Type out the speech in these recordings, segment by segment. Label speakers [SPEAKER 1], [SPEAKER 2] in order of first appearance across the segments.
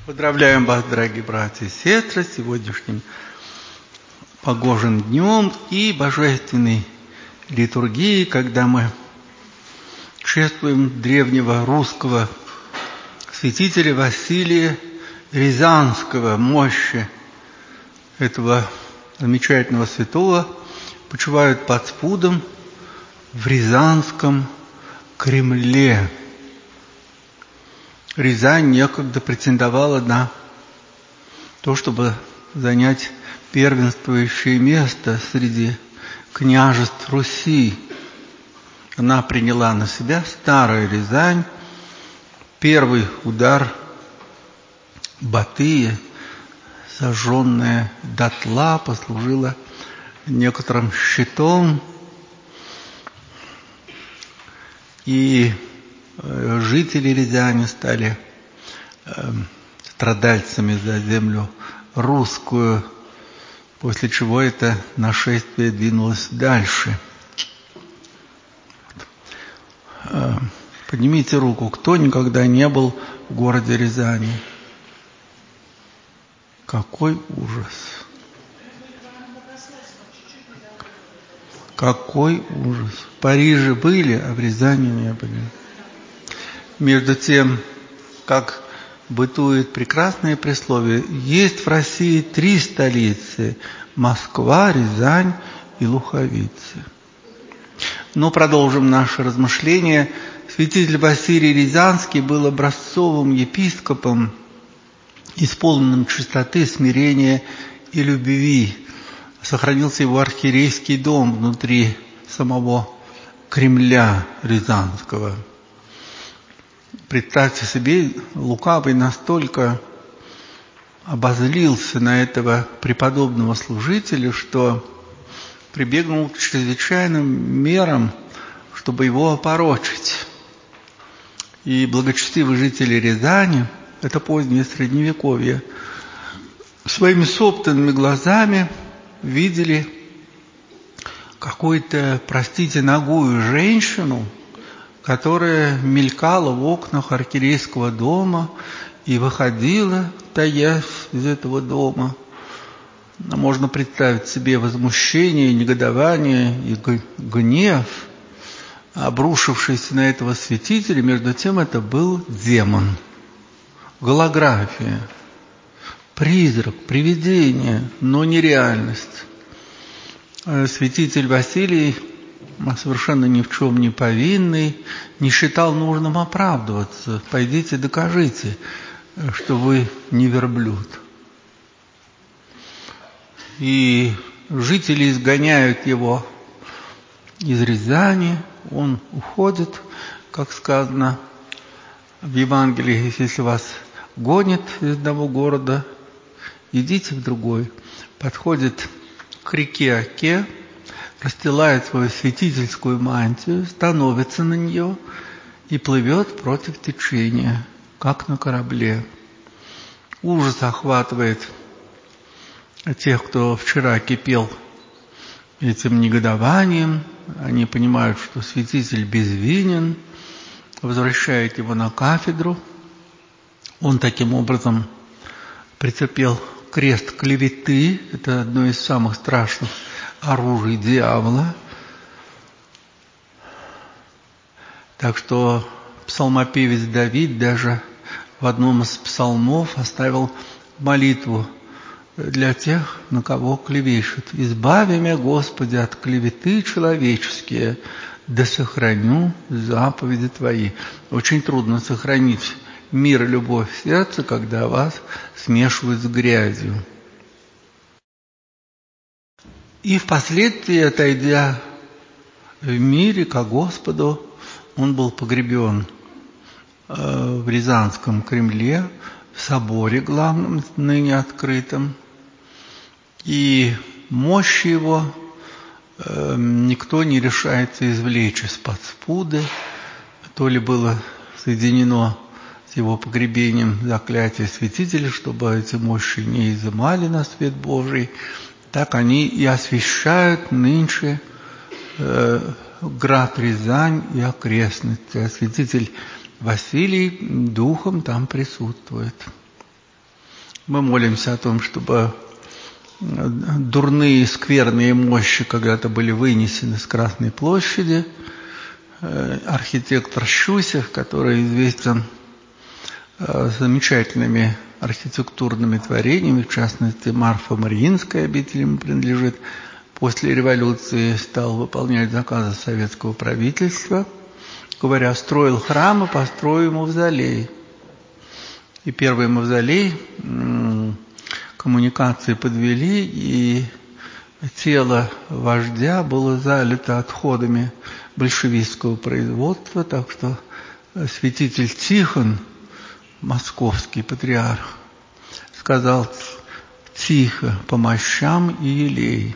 [SPEAKER 1] Поздравляем вас, дорогие братья и сестры, с сегодняшним погожим днем и божественной литургией, когда мы чествуем древнего русского святителя Василия Рязанского. Мощи этого замечательного святого почивают под спудом в Рязанском Кремле. Рязань некогда претендовала на то, чтобы занять первенствующее место среди княжеств Руси. Она приняла на себя старая Рязань. Первый удар Батыя, сожженная дотла, послужила некоторым щитом, и жители Рязани стали страдальцами за землю русскую, после чего это нашествие двинулось дальше. Поднимите руку, кто никогда не был в городе Рязани. Какой ужас! Какой ужас! В Париже были, а в Рязани не были. Между тем, как бытует прекрасное присловие, есть в России 3 столицы – Москва, Рязань и Луховицы. Но продолжим наше размышление. Святитель Василий Рязанский был образцовым епископом, исполненным чистоты, смирения и любви. Сохранился его архиерейский дом внутри самого Кремля Рязанского. Представьте себе, лукавый настолько обозлился на этого преподобного служителя, что прибегнул к чрезвычайным мерам, чтобы его опорочить. И благочестивые жители Рязани, это позднее Средневековье, своими собственными глазами видели какую-то, простите, нагую женщину, которая мелькала в окнах архиерейского дома и выходила, таясь из этого дома. Можно представить себе возмущение, негодование и гнев, обрушившийся на этого святителя. Между тем это был демон, голография, призрак, привидение, но не реальность. Святитель Василий, совершенно ни в чем не повинный, не считал нужным оправдываться. Пойдите, докажите, что вы не верблюд. И жители изгоняют его из Рязани, он уходит, как сказано в Евангелии: если вас гонят из одного города, идите в другой. Подходит к реке Оке, расстилает свою святительскую мантию, становится на нее и плывет против течения, как на корабле. Ужас охватывает тех, кто вчера кипел этим негодованием. Они понимают, что святитель безвинен, возвращает его на кафедру. Он таким образом претерпел крест клеветы. Это одно из самых страшных оружий дьявола. Так что псалмопевец Давид даже в одном из псалмов оставил молитву для тех, на кого клевещут: «Избави меня, Господи, от клеветы человеческие, да сохраню заповеди Твои». Очень трудно сохранить мир и любовь в сердце, когда вас смешивают с грязью. И впоследствии, отойдя в мире ко Господу, он был погребен в Рязанском Кремле, в соборе главном, ныне открытом. И мощи его никто не решается извлечь из-под спуды. То ли было соединено с его погребением заклятие святителя, чтобы эти мощи не изымали на свет Божий, так они и освещают нынче град Рязань и окрестности. А святитель Василий духом там присутствует. Мы молимся о том, чтобы дурные, скверные мощи когда-то были вынесены с Красной площади. Архитектор Щусев, который известен замечательными архитектурными творениями, в частности, Марфа-Мариинская обитель ему принадлежит, после революции стал выполнять заказы советского правительства, говоря, строил храм, и построю мавзолей. И первый мавзолей коммуникации подвели, и тело вождя было залито отходами большевистского производства, так что святитель Тихон, московский патриарх, сказал: «Тихо, по мощам и елей».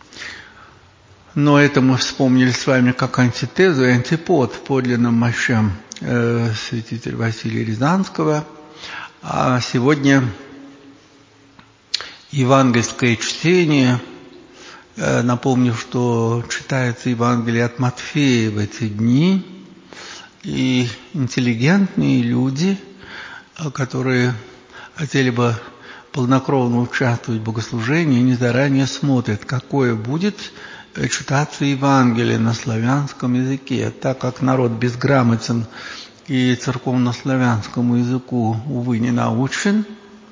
[SPEAKER 1] Но это мы вспомнили с вами как антитезу и антипод подлинным мощам святителя Василия Рязанского. А сегодня евангельское чтение. Напомню, что читается Евангелие от Матфея в эти дни, и интеллигентные люди, которые хотели бы полнокровно участвовать в богослужении, они заранее смотрят, какое будет читаться Евангелие на славянском языке, так как народ безграмотен и церковнославянскому языку, увы, не научен.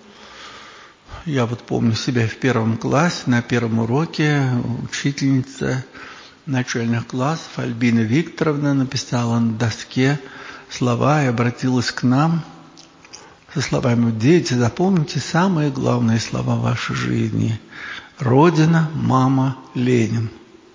[SPEAKER 1] Я вот помню себя в первом классе, на первом уроке учительница начальных классов Альбина Викторовна написала на доске слова и обратилась к нам со словами: «Дети, запомните самые главные слова в вашей жизни. Родина, мама, Ленин».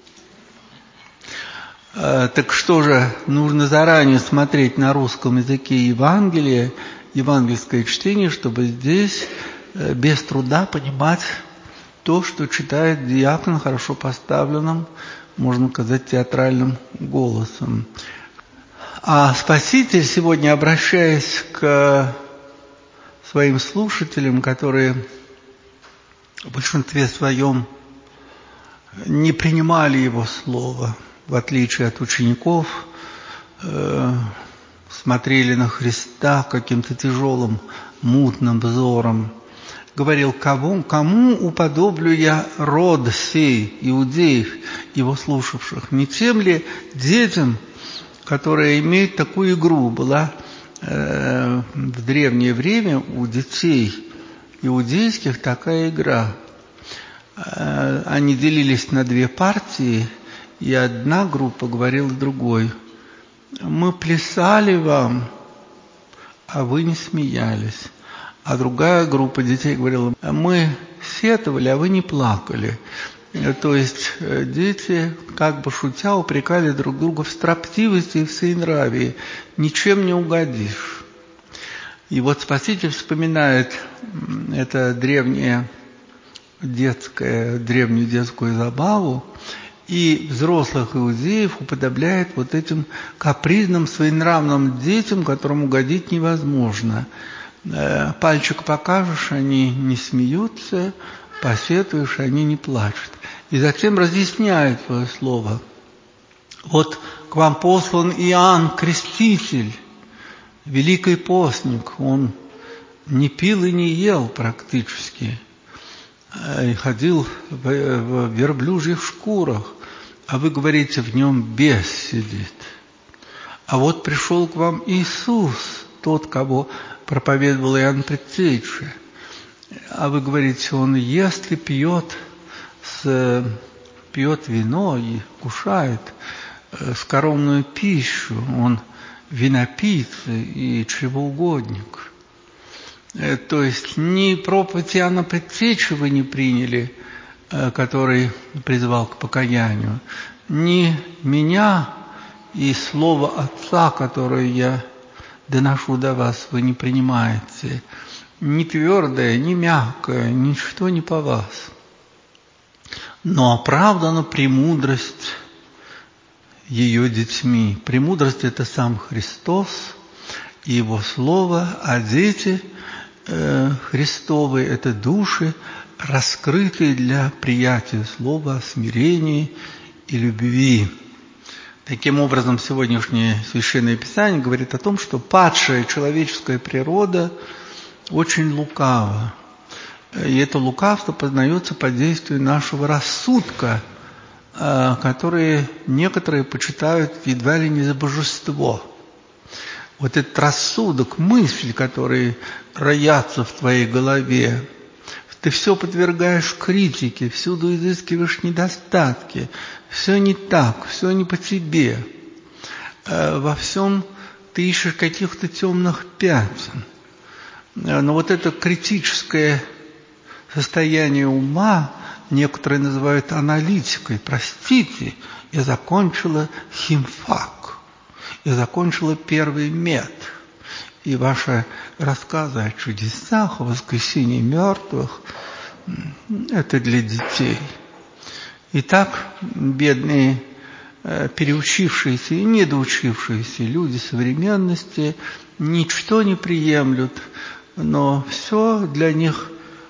[SPEAKER 1] Так что же, нужно заранее смотреть на русском языке Евангелие, евангельское чтение, чтобы здесь без труда понимать то, что читает диакон хорошо поставленным, можно сказать, театральным голосом. А Спаситель сегодня, обращаясь к своим слушателям, которые в большинстве своем не принимали Его Слово, в отличие от учеников, смотрели на Христа каким-то тяжелым, мутным взором, говорил: кому уподоблю я род сей, иудеев, его слушавших? Не тем ли детям, которые имеют такую игру? Была в древнее время у детей иудейских такая игра. Они делились на две партии, и одна группа говорила другой: мы плясали вам, а вы не смеялись. А другая группа детей говорила: мы сетовали, а вы не плакали. То есть дети, как бы шутя, упрекали друг друга в строптивости и в своенравии. Ничем не угодишь. И вот Спаситель вспоминает это древнюю детскую забаву, и взрослых иудеев уподобляет вот этим капризным, своенравным детям, которым угодить невозможно. Пальчик покажешь, они не смеются, посетуешь, они не плачут. И затем разъясняет свое слово. Вот к вам послан Иоанн Креститель, великий постник. Он не пил и не ел практически, и ходил в верблюжьих шкурах, а вы говорите, в нем бес сидит. А вот пришел к вам Иисус, тот, кого проповедовал Иоанн Предтеча, а вы говорите, он ест и пьет вино и кушает скоромную пищу, он винопийца и чревоугодник. То есть ни проповедь Иоанна Предтечи вы не приняли, который призвал к покаянию, ни меня и слово Отца, которое я доношу до вас, вы не принимаете. Ни твердое, ни мягкое, ничто не по вас. Но оправдана премудрость ее детьми. Премудрость – это сам Христос и Его Слово, а дети Христовы – это души, раскрытые для приятия Слова, смирения и любви. Таким образом, сегодняшнее Священное Писание говорит о том, что падшая человеческая природа очень лукава. И это лукавство познается под действием нашего рассудка, который некоторые почитают едва ли не за божество. Вот этот рассудок, мысли, которые роятся в твоей голове, ты все подвергаешь критике, всюду изыскиваешь недостатки, все не так, все не по тебе. Во всем ты ищешь каких-то темных пятен. Но вот это критическое состояние ума некоторые называют аналитикой. Простите, я закончила химфак, я закончила первый мед. И ваши рассказы о чудесах, о воскресении мертвых – это для детей. Итак, бедные переучившиеся и недоучившиеся люди современности ничто не приемлют, но все для них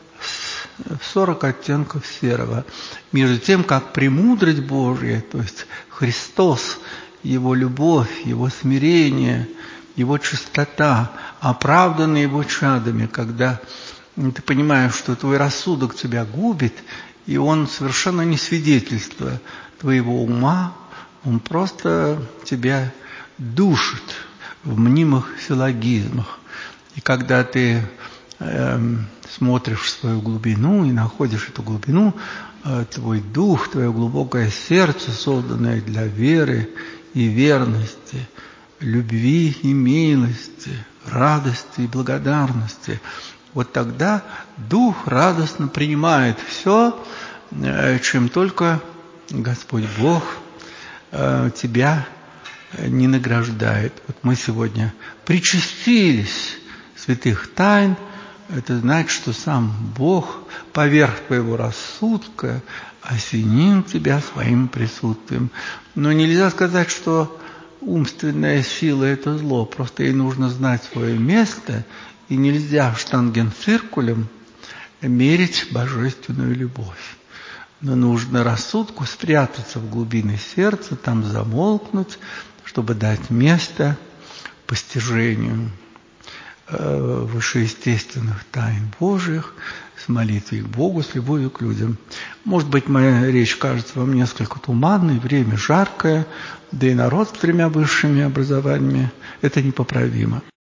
[SPEAKER 1] 40 оттенков серого. Между тем, как премудрость Божья, то есть Христос, Его любовь, Его смирение, Его чистота, оправданы Его чадами, когда ты понимаешь, что твой рассудок тебя губит, и он совершенно не свидетельство твоего ума, он просто тебя душит в мнимых силлогизмах. И когда ты смотришь в свою глубину и находишь эту глубину, твой дух, твое глубокое сердце, созданное для веры и верности, любви и милости, радости и благодарности, вот тогда дух радостно принимает все, чем только Господь Бог тебя не награждает. Вот мы сегодня причастились святых тайн. Это значит, что сам Бог поверх твоего рассудка осенил тебя своим присутствием. Но нельзя сказать, что умственная сила – это зло. Просто ей нужно знать свое место, и нельзя штангенциркулем мерить божественную любовь. Но нужно рассудку спрятаться в глубины сердца, там замолкнуть, чтобы дать место постижению вышеестественных тайн Божьих, с молитвой к Богу, с любовью к людям. Может быть, моя речь кажется вам несколько туманной, время жаркое, да и народ с 3 высшими образованиями – это непоправимо.